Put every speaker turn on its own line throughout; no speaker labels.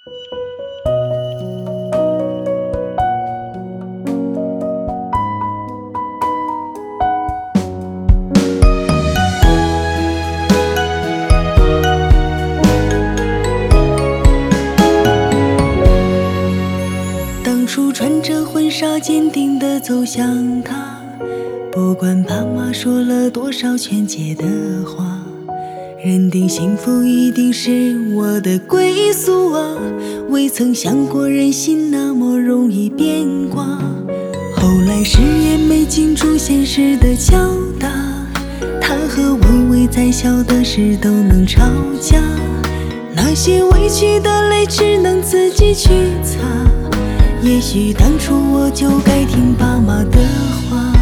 当初穿着婚纱坚定地走向他，不管爸妈说了多少劝解的话，认定幸福一定是我的归宿啊，未曾想过人心那么容易变卦。后来誓言没经住现实的敲打，他和我为再小的事都能吵架，那些委屈的泪只能自己去擦。也许当初我就该听爸妈的话，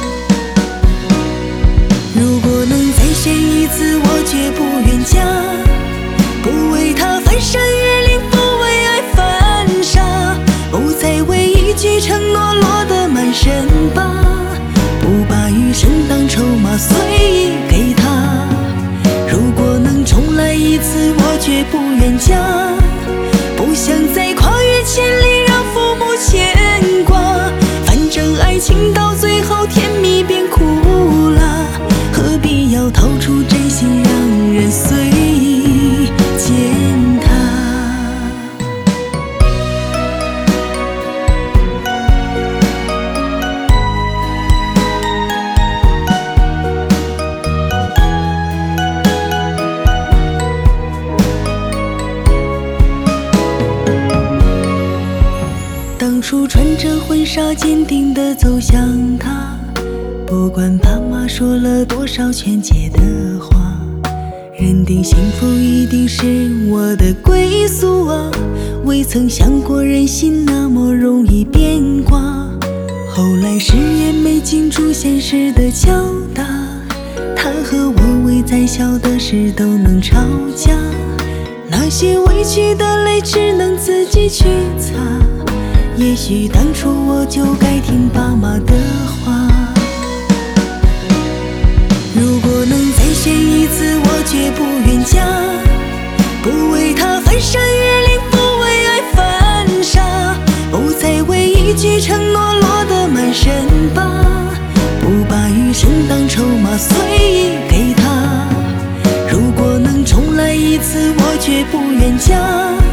如果能再选一次，我绝不愿嫁，不为他翻山越岭，不为爱犯傻，不再为一句承诺落得满身疤，不把余生当筹码随意给他。如果能重来一次，我绝不愿嫁，不想再跨越千里让父母牵挂，反正爱情到最后甜蜜变苦辣，何必要掏出真心让人随意践踏。当初穿着婚纱坚定地走向他，不管爸妈说了多少劝解的话，认定幸福一定是我的归宿啊，未曾想过人心那么容易变卦。后来誓言没经住现实的敲打，他和我为再小的事都能吵架，那些委屈的泪只能自己去擦。也许当初我就该听爸妈的话，如果能再选一次，我绝不愿嫁，不为他翻山越岭，不为爱犯傻，不再为一句承诺落得满身疤，不把余生当筹码随意给他。如果能重来一次，我绝不愿嫁，